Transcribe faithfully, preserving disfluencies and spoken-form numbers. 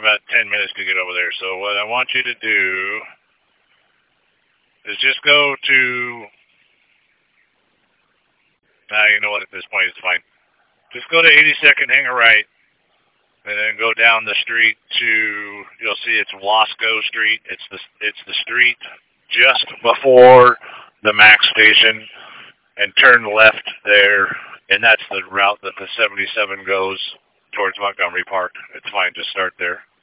about ten minutes to get over there. So what I want you to do is just go to, now you know what, at this point it's fine. Just go to eighty-second, hang a right, and then go down the street to, you'll see it's Wasco Street. It's the, it's the street just before the Max station, and turn left there, and that's the route that the seventy-seven goes towards Montgomery Park. It's fine, just start there.